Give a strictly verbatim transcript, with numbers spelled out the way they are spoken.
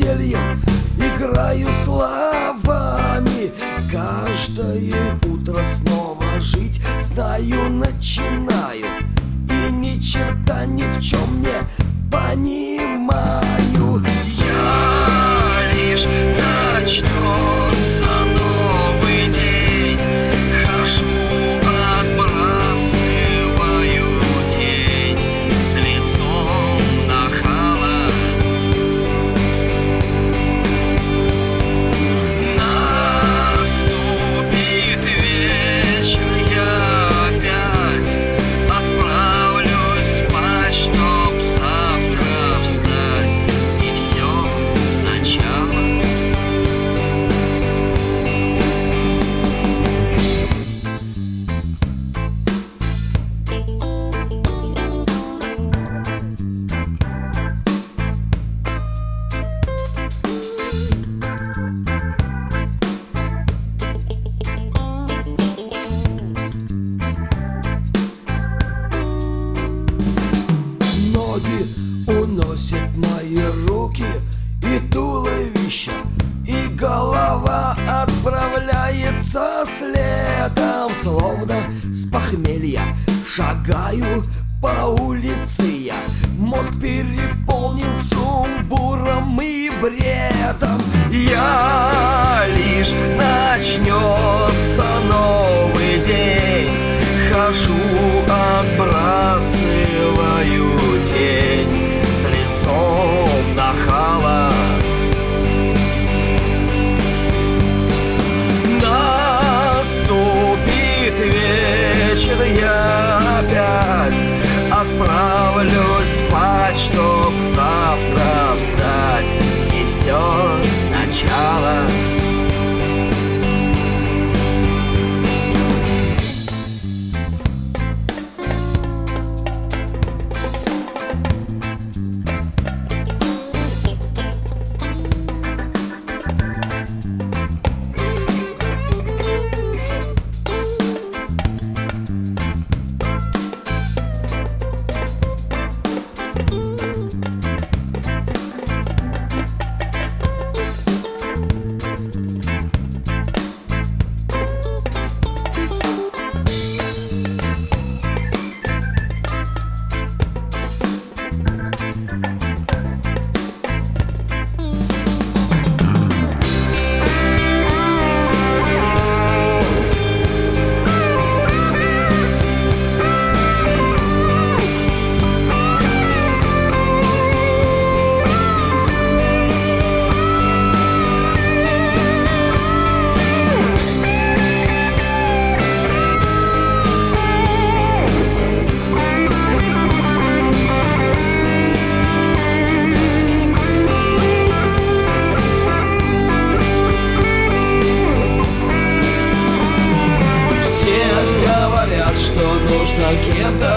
весельем играю словами. Каждое утро снова жить, знаю, начинаю, и ни черта ни в чем не понимаю. Я лишь начнется новый день, хожу, отбрасываю тень с лицом нахала. Наступит вечер, я опять отправлюсь спать, чтоб завтра встать и все сначала. Ноги уносят мои руки и туловище, и голова отправляется следом. Словно с похмелья шагаю по улице я, мозг переполнен сумбуром и бредом. Я лишь начнется новый день, хожу, отбрасываю тень с лицом нахала. Наступит вечер, я опять отправлюсь спать, чтоб завтра встать и все сначала. Что нужно кем-то